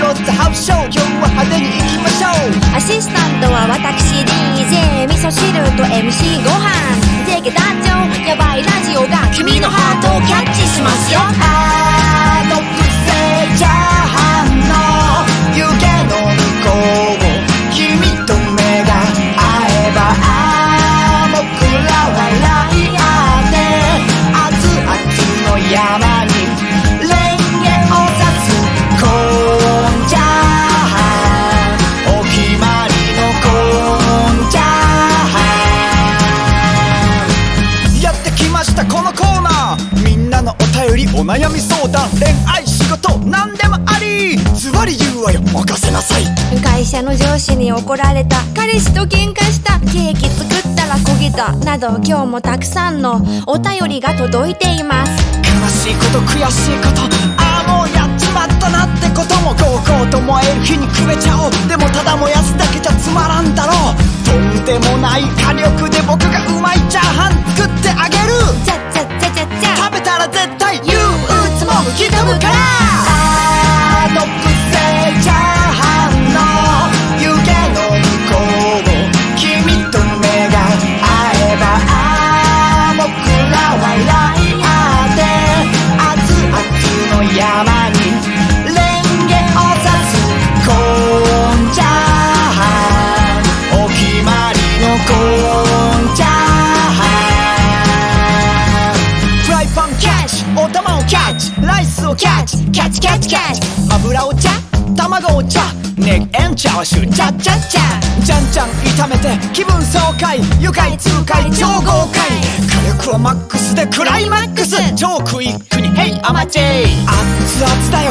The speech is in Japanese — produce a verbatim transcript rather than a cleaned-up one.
ッツハウスショー、今日は派手に行きましょう。 アシスタントは私 ディージェー 味噌汁と エムシー ご飯、清家団長、やばいラジオが君のハートをキャッチしますよ。 あのくせチャーハンの湯気の向こう、君と目が合えば僕ら笑い合って熱々の山にレンゲを刺すコーンチャーハン、お決まりのコーンチャーハン。やってきましたこのコーナー、みんなのお便りお悩み相談、恋愛仕事何でもあり、ズバリ言うわよ任せなさい。 会社の上司に怒られた、彼氏と喧嘩した、ケーキ作ったら焦げたなど、今日もたくさんのお便りが届いています。 悲しいこと悔しいこと、ああもうやっちまったなってことも、ゴーゴーと燃える火にくべちゃおう。でもただ燃やすだけじゃつまらんだろう。とんでもない火力で僕がうまいチャーハン作ってあげる。 ちゃちゃちゃちゃちゃ、 食べたら絶対憂鬱も吹き飛ぶから。あのくせチャーハンの湯気の向こう、君と目が合えば僕ら笑い合って熱々の山にレンゲを刺すコーンチャーハン、お決まりのコーンチャーハン。フライパンキャッチ、お玉をキャッチ、ライスをキャッチ、キャッチキャッチキャッチ、油をチャッ、卵をチャッ、ネギエンチャーシューチャッチャッチャ、じゃんじゃん炒めて気分爽快、愉快痛快超豪快、火力はマックスでクライマックス、超クイックにヘイアマチェイ、熱々だよ